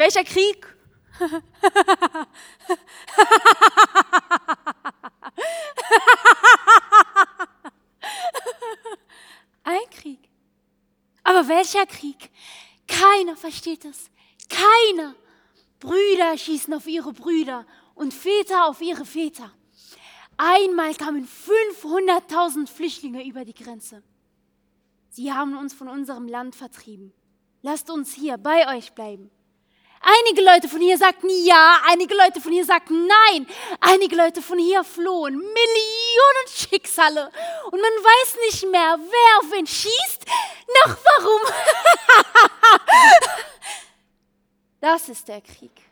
Welcher Krieg? Ein Krieg. Aber welcher Krieg? Keiner versteht es. Keiner. Brüder schießen auf ihre Brüder und Väter auf ihre Väter. Einmal kamen 500.000 Flüchtlinge über die Grenze. Sie haben uns von unserem Land vertrieben. Lasst uns hier bei euch bleiben. Einige Leute von hier sagten ja, einige Leute von hier sagten nein. Einige Leute von hier flohen. Millionen Schicksale. Und man weiß nicht mehr, wer auf wen schießt, noch warum. Das ist der Krieg.